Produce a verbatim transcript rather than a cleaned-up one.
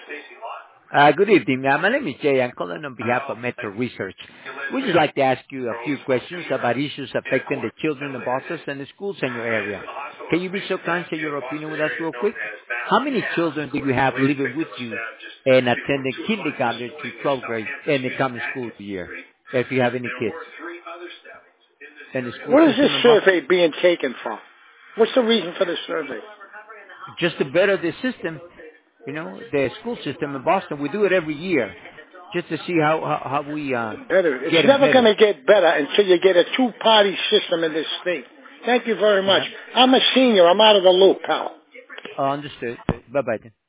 Uh, good evening. Uh, my name is Jay. I'm calling on behalf of Metro Research. We'd just like to ask you a few questions about issues affecting the children of Boston and the schools in your area. Can you be so kind to share your opinion with us real quick? How many children do you have living with you and attending kindergarten to twelfth grade in the coming school year, if you have any kids in the school What is this system in Boston? survey being taken from? What's the reason for this survey? Just to better the system, you know, the school system in Boston. We do it every year just to see how, how, how we uh, Better. It's getting never going better. to get better until you get a two-party system in this state. Thank you very much. Okay. I'm a senior. I'm out of the loop, pal. Uh, understood. Bye-bye then.